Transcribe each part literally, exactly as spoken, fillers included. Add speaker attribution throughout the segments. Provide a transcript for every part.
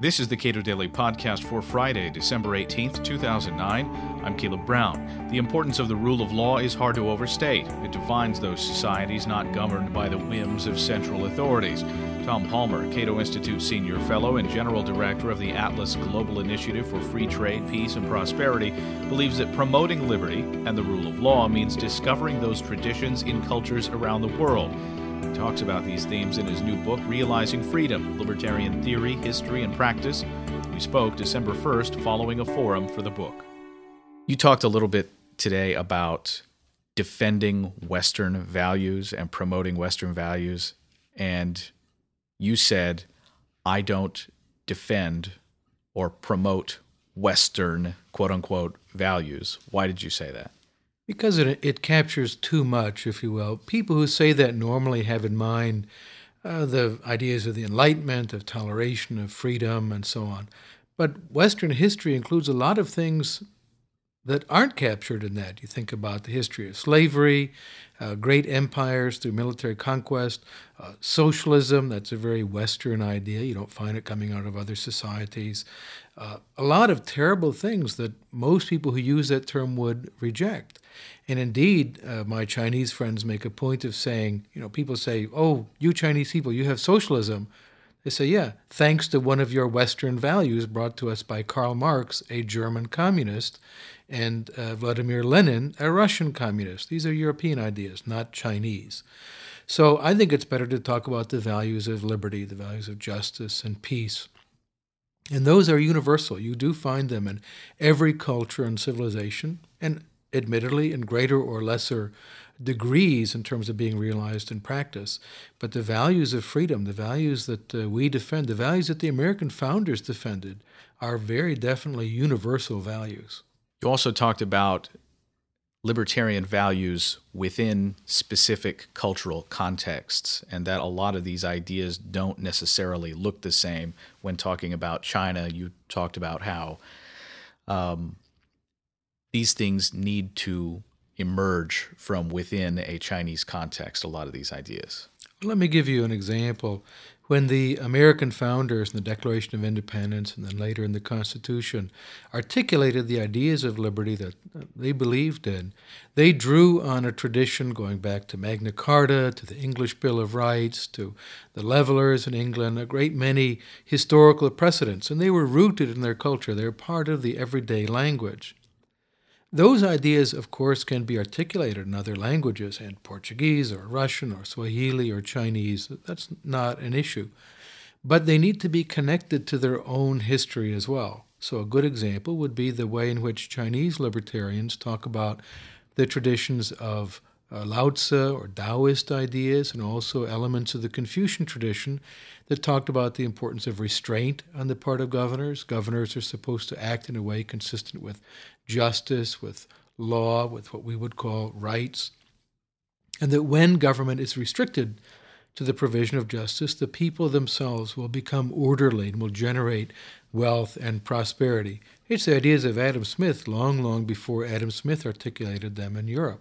Speaker 1: This is the Cato Daily Podcast for Friday, December eighteenth, two thousand nine. I'm Caleb Brown. The importance of the rule of law is hard to overstate. It defines those societies not governed by the whims of central authorities. Tom Palmer, Cato Institute Senior Fellow and General Director of the Atlas Global Initiative for Free Trade, Peace, and Prosperity, believes that promoting liberty and the rule of law means discovering those traditions in cultures around the world. He talks about these themes in his new book, Realizing Freedom, Libertarian Theory, History, and Practice. We spoke December first following a forum for the book. You talked a little bit today about defending Western values and promoting Western values, and you said, I don't defend or promote Western, quote-unquote, values. Why did you say that?
Speaker 2: Because it, it captures too much, if you will. People who say that normally have in mind uh, the ideas of the Enlightenment, of toleration, of freedom, and so on. But Western history includes a lot of things that aren't captured in that. You think about the history of slavery, uh, great empires through military conquest, uh, socialism, that's a very Western idea. You don't find it coming out of other societies. Uh, a lot of terrible things that most people who use that term would reject. And indeed, uh, my Chinese friends make a point of saying, you know, people say, oh, you Chinese people, you have socialism. They say, yeah, thanks to one of your Western values brought to us by Karl Marx, a German communist, and uh, Vladimir Lenin, a Russian communist. These are European ideas, not Chinese. So I think it's better to talk about the values of liberty, the values of justice and peace. And those are universal. You do find them in every culture and civilization, and admittedly in greater or lesser degrees in terms of being realized in practice. But the values of freedom, the values that uh, we defend, the values that the American founders defended are very definitely universal values.
Speaker 1: You also talked about libertarian values within specific cultural contexts, and that a lot of these ideas don't necessarily look the same. When talking about China, you talked about how um, these things need to emerge from within a Chinese context, a lot of these ideas.
Speaker 2: Let me give you an example. When the American founders in the Declaration of Independence and then later in the Constitution articulated the ideas of liberty that they believed in, they drew on a tradition going back to Magna Carta, to the English Bill of Rights, to the Levelers in England, a great many historical precedents, and they were rooted in their culture. They're part of the everyday language. Those ideas, of course, can be articulated in other languages, in Portuguese or Russian or Swahili or Chinese. That's not an issue. But they need to be connected to their own history as well. So a good example would be the way in which Chinese libertarians talk about the traditions of uh, Lao Tzu or Taoist ideas, and also elements of the Confucian tradition that talked about the importance of restraint on the part of governors. Governors are supposed to act in a way consistent with justice, with law, with what we would call rights, and that when government is restricted to the provision of justice, the people themselves will become orderly and will generate wealth and prosperity. It's the ideas of Adam Smith long, long before Adam Smith articulated them in Europe.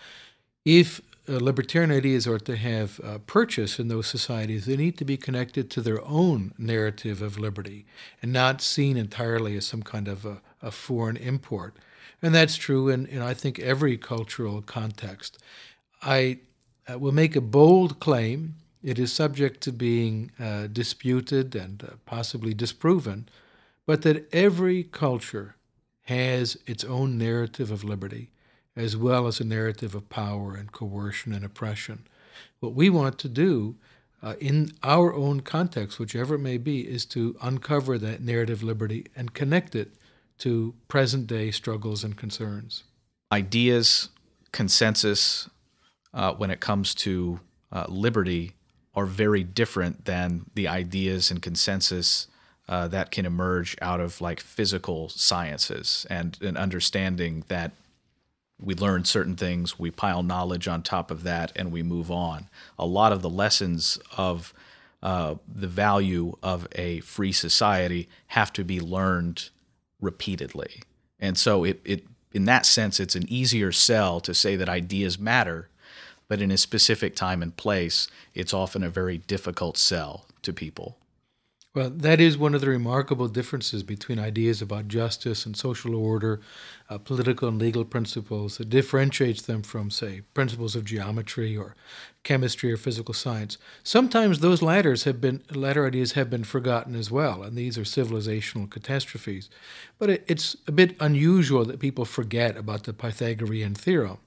Speaker 2: If uh, libertarian ideas are to have uh, purchase in those societies, they need to be connected to their own narrative of liberty and not seen entirely as some kind of a, a foreign import. And that's true in, in, I think, every cultural context. I uh, will make a bold claim. It is subject to being uh, disputed and uh, possibly disproven, but that every culture has its own narrative of liberty, as well as a narrative of power and coercion and oppression. What we want to do uh, in our own context, whichever it may be, is to uncover that narrative liberty and connect it to present-day struggles and concerns.
Speaker 1: Ideas, consensus, uh, when it comes to uh, liberty, are very different than the ideas and consensus uh, that can emerge out of like physical sciences and an understanding that we learn certain things, we pile knowledge on top of that, and we move on. A lot of the lessons of uh, the value of a free society have to be learned repeatedly. And so it, it in that sense, it's an easier sell to say that ideas matter, but in a specific time and place, it's often a very difficult sell to people.
Speaker 2: Well, that is one of the remarkable differences between ideas about justice and social order, uh, political and legal principles that differentiates them from, say, principles of geometry or chemistry or physical science. Sometimes those latter have been latter ideas have been forgotten as well, and these are civilizational catastrophes. But it, it's a bit unusual that people forget about the Pythagorean theorem.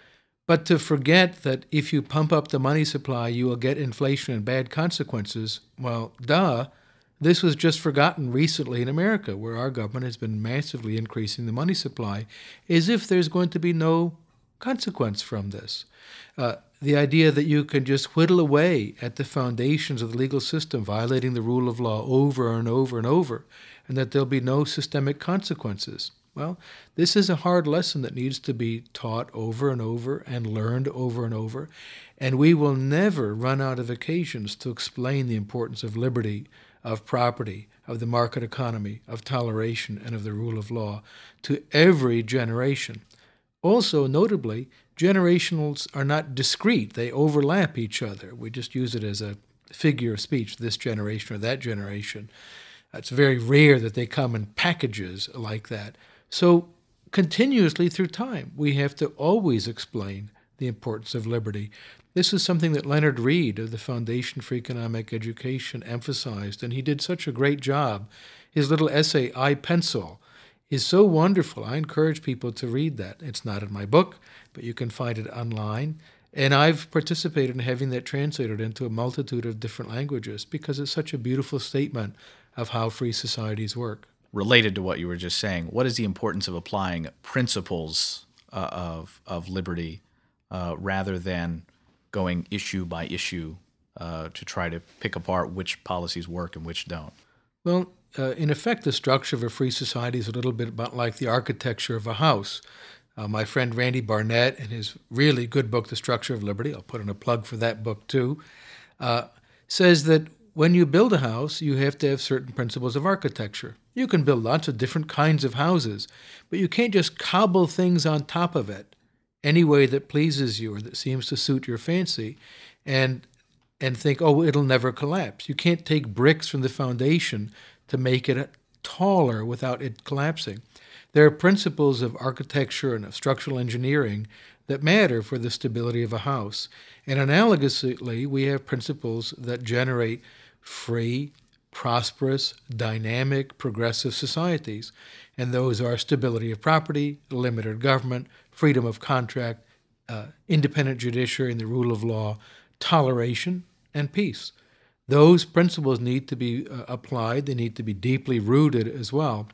Speaker 2: But to forget that if you pump up the money supply, you will get inflation and bad consequences, well, duh. This was just forgotten recently in America, where our government has been massively increasing the money supply, as if there's going to be no consequence from this. Uh, the idea that you can just whittle away at the foundations of the legal system, violating the rule of law over and over and over, and that there'll be no systemic consequences. Well, this is a hard lesson that needs to be taught over and over and learned over and over, and we will never run out of occasions to explain the importance of liberty, of property, of the market economy, of toleration, and of the rule of law to every generation. Also, notably, generationals are not discrete. They overlap each other. We just use it as a figure of speech, this generation or that generation. It's very rare that they come in packages like that. So continuously through time, we have to always explain the importance of liberty. This is something that Leonard Read of the Foundation for Economic Education emphasized, and he did such a great job. His little essay, I Pencil, is so wonderful. I encourage people to read that. It's not in my book, but you can find it online. And I've participated in having that translated into a multitude of different languages because it's such a beautiful statement of how free societies work.
Speaker 1: Related to what you were just saying, what is the importance of applying principles uh, of, of liberty uh, rather than going issue by issue uh, to try to pick apart which policies work and which don't?
Speaker 2: Well, uh, in effect, the structure of a free society is a little bit about like the architecture of a house. Uh, my friend Randy Barnett, in his really good book, The Structure of Liberty, I'll put in a plug for that book too, uh, says that when you build a house, you have to have certain principles of architecture. You can build lots of different kinds of houses, but you can't just cobble things on top of it any way that pleases you or that seems to suit your fancy and and think, oh, it'll never collapse. You can't take bricks from the foundation to make it taller without it collapsing. There are principles of architecture and of structural engineering that matter for the stability of a house. And analogously, we have principles that generate free, prosperous, dynamic, progressive societies. And those are stability of property, limited government, freedom of contract, uh, independent judiciary and the rule of law, toleration, and peace. Those principles need to be uh, applied. They need to be deeply rooted as well.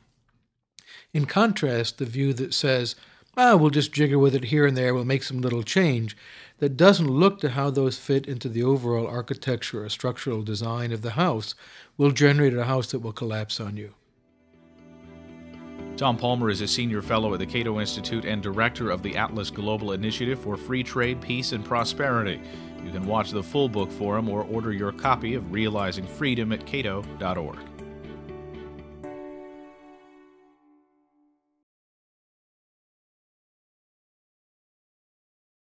Speaker 2: In contrast, the view that says, ah, we'll just jigger with it here and there, we'll make some little change, that doesn't look to how those fit into the overall architecture or structural design of the house, will generate a house that will collapse on you.
Speaker 1: Tom Palmer is a senior fellow at the Cato Institute and director of the Atlas Global Initiative for Free Trade, Peace, and Prosperity. You can watch the full book for him or order your copy of Realizing Freedom at cato dot org.